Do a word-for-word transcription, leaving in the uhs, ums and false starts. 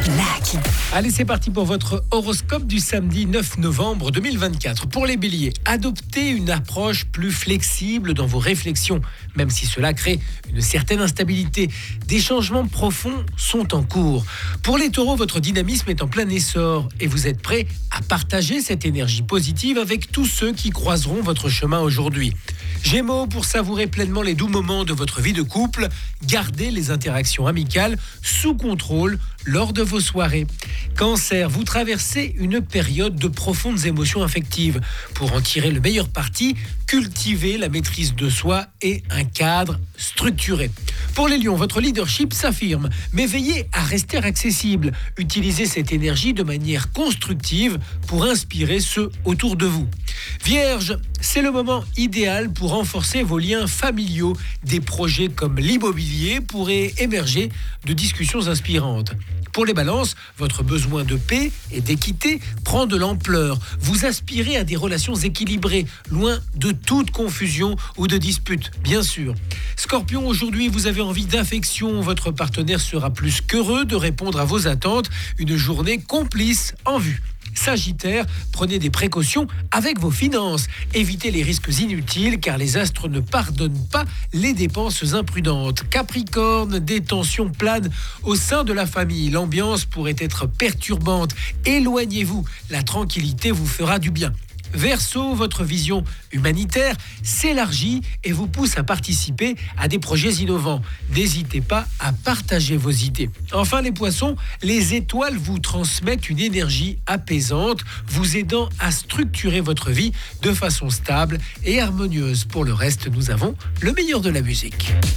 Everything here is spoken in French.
Lucky. Allez, c'est parti pour votre horoscope du samedi neuf novembre deux mille vingt-quatre. Pour les béliers, adoptez une approche plus flexible dans vos réflexions, même si cela crée une certaine instabilité. Des changements profonds sont en cours. Pour les taureaux, votre dynamisme est en plein essor et vous êtes prêts à partager cette énergie positive avec tous ceux qui croiseront votre chemin aujourd'hui. Gémeaux, pour savourer pleinement les doux moments de votre vie de couple, gardez les interactions amicales sous contrôle lors de vos soirées. Cancer, vous traversez une période de profondes émotions affectives. Pour en tirer le meilleur parti, cultivez la maîtrise de soi et un cadre structuré. Pour les lions, votre leadership s'affirme, mais veillez à rester accessible. Utilisez cette énergie de manière constructive pour inspirer ceux autour de vous. Vierge, c'est le moment idéal pour renforcer vos liens familiaux. Des projets comme l'immobilier pourraient émerger de discussions inspirantes. Pour les balances, votre besoin de paix et d'équité prend de l'ampleur. Vous aspirez à des relations équilibrées, loin de toute confusion ou de dispute, bien sûr. Scorpion, aujourd'hui, vous avez envie d'affection. Votre partenaire sera plus qu'heureux de répondre à vos attentes. Une journée complice en vue. Sagittaire, prenez des précautions avec vos finances. Évitez les risques inutiles car les astres ne pardonnent pas les dépenses imprudentes. Capricorne, des tensions planent au sein de la famille. L'ambiance pourrait être perturbante. Éloignez-vous, la tranquillité vous fera du bien. Verseau, votre vision humanitaire s'élargit et vous pousse à participer à des projets innovants. N'hésitez pas à partager vos idées. Enfin les poissons, les étoiles vous transmettent une énergie apaisante, vous aidant à structurer votre vie de façon stable et harmonieuse. Pour le reste, nous avons le meilleur de la musique.